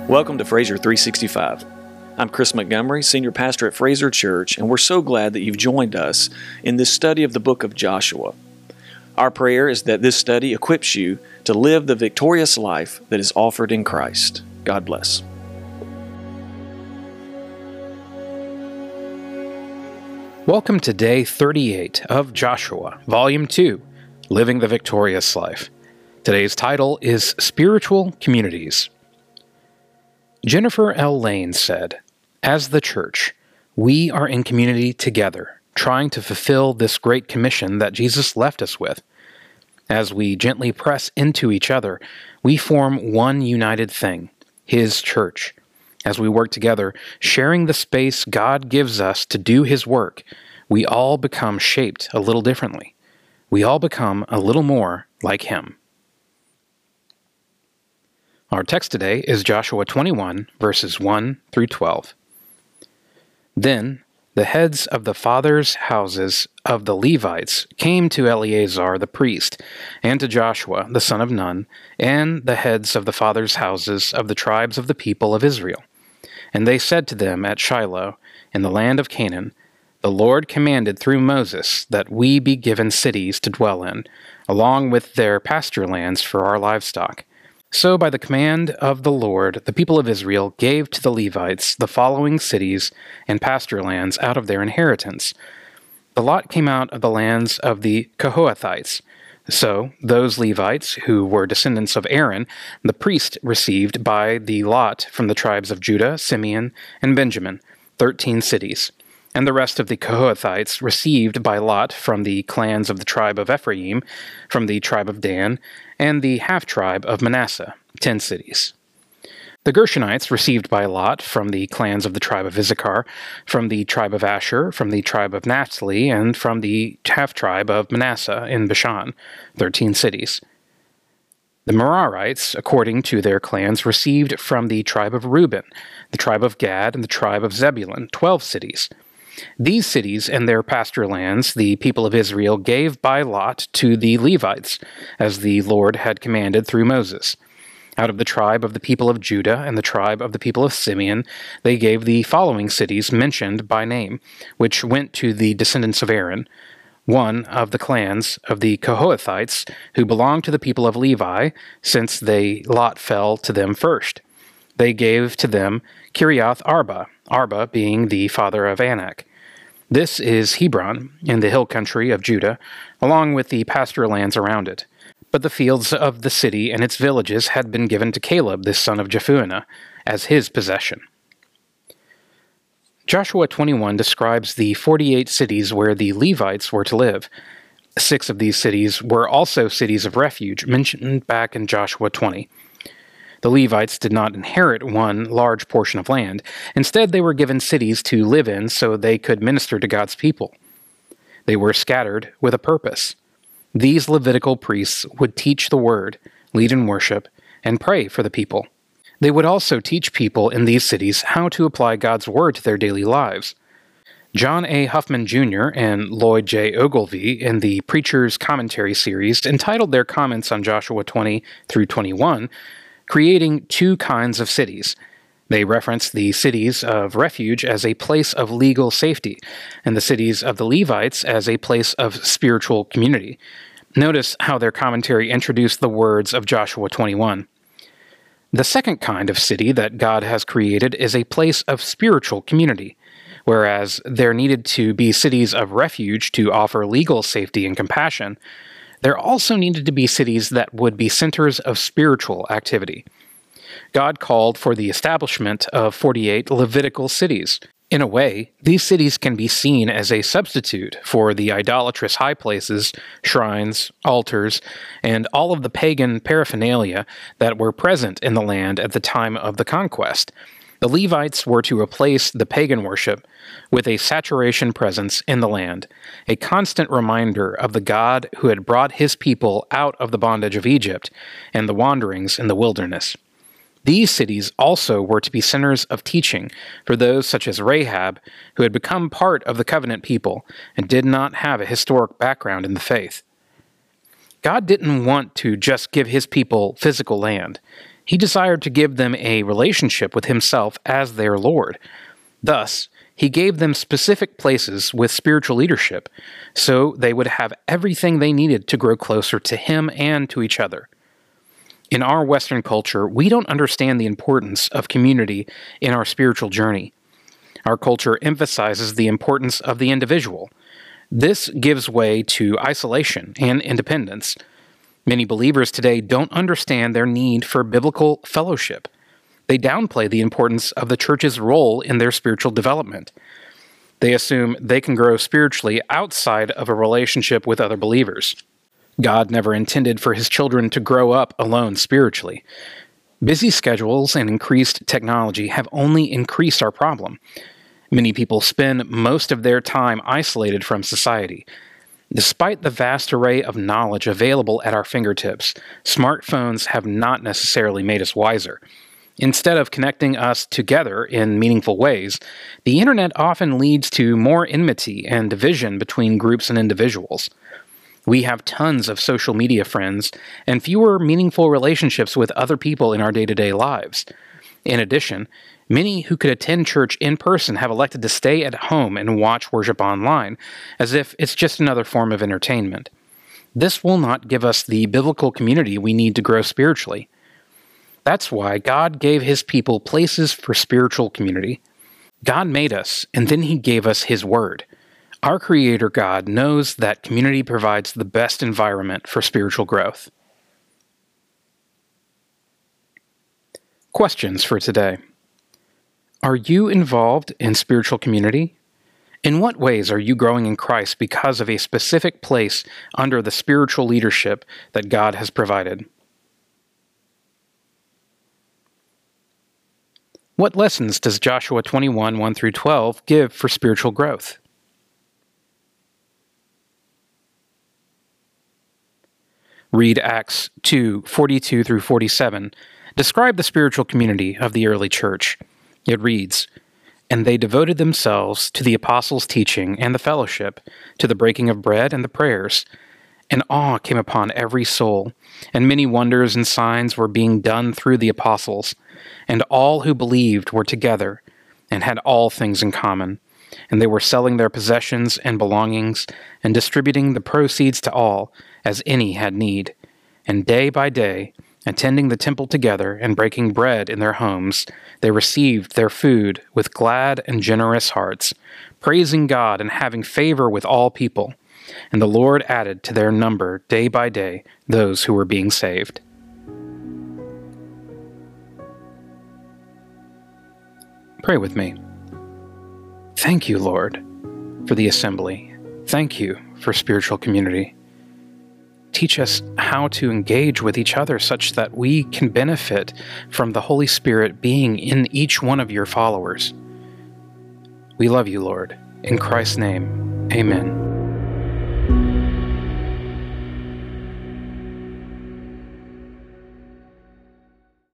Welcome to Fraser 365. I'm Chris Montgomery, Senior Pastor at Fraser Church, and we're so glad that you've joined us in this study of the book of Joshua. Our prayer is that this study equips you to live the victorious life that is offered in Christ. God bless. Welcome to Day 38 of Joshua, Volume 2, Living the Victorious Life. Today's title is Spiritual Communities. Jennifer L. Lane said, "As the church, we are in community together, trying to fulfill this great commission that Jesus left us with. As we gently press into each other, we form one united thing, His church. As we work together, sharing the space God gives us to do His work, we all become shaped a little differently. We all become a little more like Him." Our text today is Joshua 21, verses 1 through 12. Then the heads of the fathers' houses of the Levites came to Eleazar the priest, and to Joshua the son of Nun, and the heads of the fathers' houses of the tribes of the people of Israel. And they said to them at Shiloh, in the land of Canaan, "The Lord commanded through Moses that we be given cities to dwell in, along with their pasture lands for our livestock." So by the command of the Lord, the people of Israel gave to the Levites the following cities and pasture lands out of their inheritance. The lot came out of the lands of the Kohathites. So those Levites, who were descendants of Aaron, the priest, received by the lot from the tribes of Judah, Simeon, and Benjamin, 13 cities. And the rest of the Kohathites received by lot from the clans of the tribe of Ephraim, from the tribe of Dan, and the half-tribe of Manasseh, 10 cities. The Gershonites received by lot from the clans of the tribe of Issachar, from the tribe of Asher, from the tribe of Naphtali, and from the half-tribe of Manasseh in Bashan, 13 cities. The Merarites, according to their clans, received from the tribe of Reuben, the tribe of Gad, and the tribe of Zebulun, 12 cities. These cities and their pasture lands the people of Israel gave by lot to the Levites, as the Lord had commanded through Moses. Out of the tribe of the people of Judah and the tribe of the people of Simeon, they gave the following cities mentioned by name, which went to the descendants of Aaron, one of the clans of the Kohathites, who belonged to the people of Levi, since the lot fell to them first. They gave to them Kiriath Arba, Arba being the father of Anak. This is Hebron, in the hill country of Judah, along with the pasture lands around it. But the fields of the city and its villages had been given to Caleb, the son of Jephunneh, as his possession. Joshua 21 describes the 48 cities where the Levites were to live. 6 of these cities were also cities of refuge, mentioned back in Joshua 20. The Levites did not inherit one large portion of land. Instead, they were given cities to live in so they could minister to God's people. They were scattered with a purpose. These Levitical priests would teach the word, lead in worship, and pray for the people. They would also teach people in these cities how to apply God's word to their daily lives. John A. Huffman Jr. and Lloyd J. Ogilvie, in the Preacher's Commentary series, entitled their comments on Joshua 20 through 21, creating 2 kinds of cities. They reference the cities of refuge as a place of legal safety, and the cities of the Levites as a place of spiritual community. Notice how their commentary introduced the words of Joshua 21. The second kind of city that God has created is a place of spiritual community. Whereas there needed to be cities of refuge to offer legal safety and compassion, there also needed to be cities that would be centers of spiritual activity. God called for the establishment of 48 Levitical cities. In a way, these cities can be seen as a substitute for the idolatrous high places, shrines, altars, and all of the pagan paraphernalia that were present in the land at the time of the conquest. The Levites were to replace the pagan worship with a saturation presence in the land, a constant reminder of the God who had brought his people out of the bondage of Egypt and the wanderings in the wilderness. These cities also were to be centers of teaching for those such as Rahab, who had become part of the covenant people and did not have a historic background in the faith. God didn't want to just give his people physical land. He desired to give them a relationship with himself as their Lord. Thus, he gave them specific places with spiritual leadership, so they would have everything they needed to grow closer to him and to each other. In our Western culture, we don't understand the importance of community in our spiritual journey. Our culture emphasizes the importance of the individual. This gives way to isolation and independence. Many believers today don't understand their need for biblical fellowship. They downplay the importance of the church's role in their spiritual development. They assume they can grow spiritually outside of a relationship with other believers. God never intended for his children to grow up alone spiritually. Busy schedules and increased technology have only increased our problem. Many people spend most of their time isolated from society. Despite the vast array of knowledge available at our fingertips, smartphones have not necessarily made us wiser. Instead of connecting us together in meaningful ways, the internet often leads to more enmity and division between groups and individuals. We have tons of social media friends and fewer meaningful relationships with other people in our day-to-day lives. In addition, many who could attend church in person have elected to stay at home and watch worship online, as if it's just another form of entertainment. This will not give us the biblical community we need to grow spiritually. That's why God gave his people places for spiritual community. God made us, and then he gave us his word. Our Creator God knows that community provides the best environment for spiritual growth. Questions for today. Are you involved in spiritual community? In what ways are you growing in Christ because of a specific place under the spiritual leadership that God has provided? What lessons does Joshua 21, 1-12 give for spiritual growth? Read Acts 2, 42-47. Describe the spiritual community of the early church. It reads, "And they devoted themselves to the apostles' teaching and the fellowship, to the breaking of bread and the prayers. And awe came upon every soul, and many wonders and signs were being done through the apostles. And all who believed were together, and had all things in common. And they were selling their possessions and belongings, and distributing the proceeds to all, as any had need. And day by day, attending the temple together and breaking bread in their homes, they received their food with glad and generous hearts, praising God and having favor with all people. And the Lord added to their number day by day those who were being saved." Pray with me. Thank you, Lord, for the assembly. Thank you for spiritual community. Teach us how to engage with each other such that we can benefit from the Holy Spirit being in each one of your followers. We love you, Lord. In Christ's name, amen.